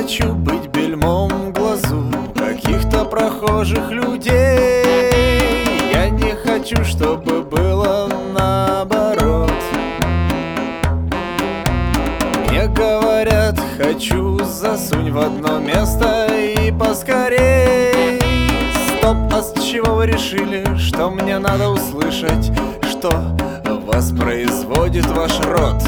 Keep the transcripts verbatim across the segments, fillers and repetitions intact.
хочу быть бельмом в глазу каких-то прохожих людей. Я не хочу, чтобы было наоборот. Мне говорят, хочу, засунь в одно место и поскорей. Стоп, а с чего вы решили, что мне надо услышать, что воспроизводит ваш род?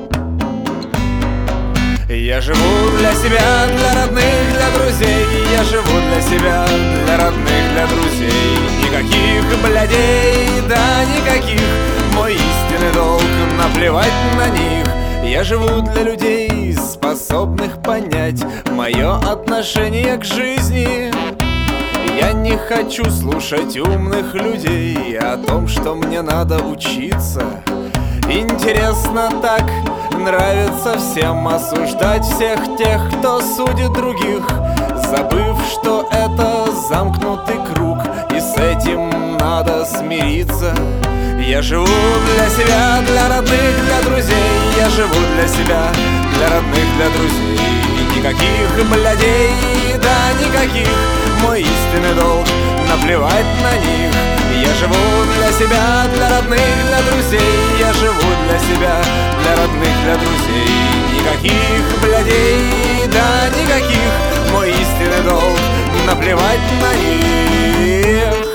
Я живу для себя, для родных, для друзей. Я живу для себя, для родных, для друзей. Никаких блядей, да никаких. Мой истинный долг наплевать на них. Я живу для людей, способных понять мое отношение к жизни. Я не хочу слушать умных людей о том, что мне надо учиться. Интересно так, нравится всем осуждать всех тех, кто судит других, забыв, что это замкнутый круг, и с этим надо смириться. Я живу для себя, для родных, для друзей. Я живу для себя, для родных, для друзей. Никаких блядей, да никаких. Мой истинный долг наплевать на них. Я живу для себя, для родных, для друзей. Я живу для себя, для родных, для друзей. Никаких блядей, да никаких. Мой истинный долг наплевать на них.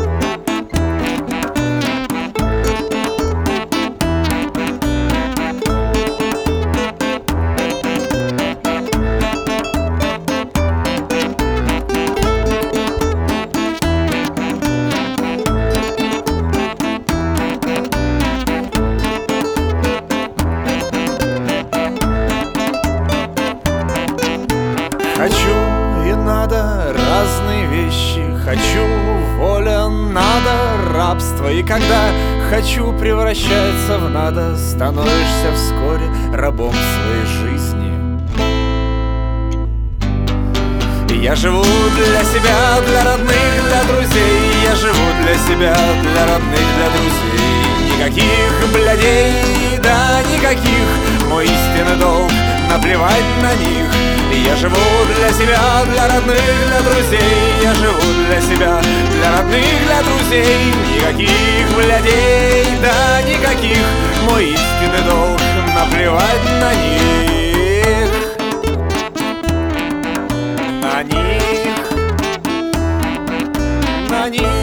Хочу и надо разные вещи. Хочу воля, надо рабство. И когда хочу превращается в надо, становишься вскоре рабом своей жизни. Я живу для себя, для родных, для друзей. Я живу для себя, для родных, для друзей. Никаких блядей, да никаких. Мой истинный долг наплевать на них. Я живу для себя, для родных, для друзей. Я живу для себя, для родных, для друзей. Никаких блядей, да никаких. Мой истинный долг наплевать на них. На них. На них.